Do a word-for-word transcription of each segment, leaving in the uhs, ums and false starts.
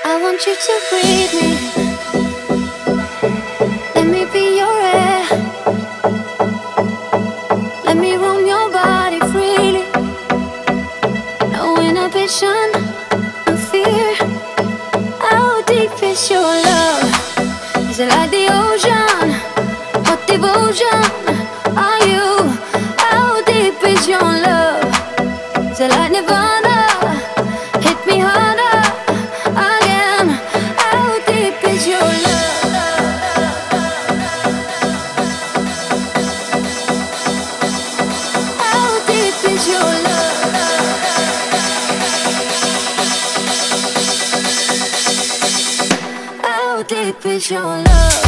I want you to breathe me. Let me be your air. Let me roam your body freely. No inhibition, no fear. How deep is your love? Is it like the ocean? What devotion are you? How deep is your love? Is it like Nirvana? Hit me harder again. How deep is your love? How deep is your love? How deep is your love?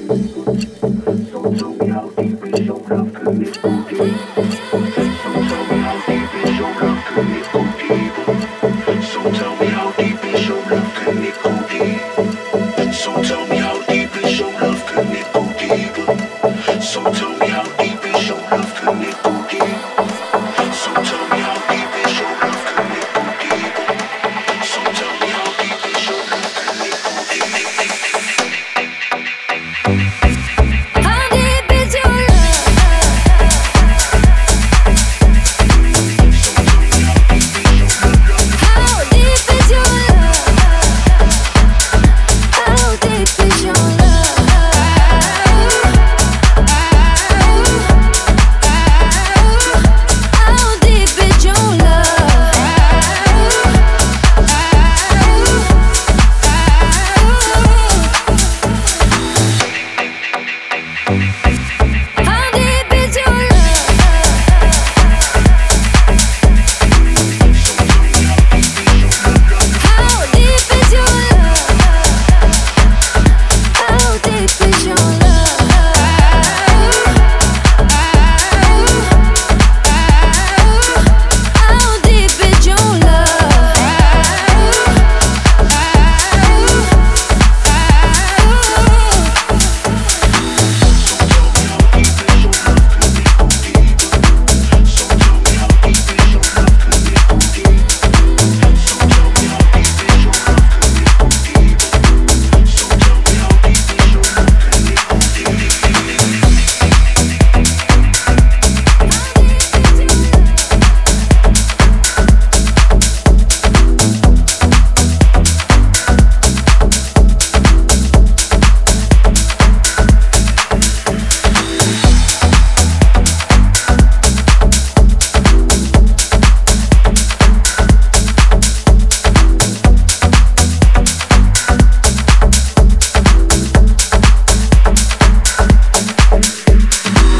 Show me how deep is your love, 'cause it's so deep. So tell me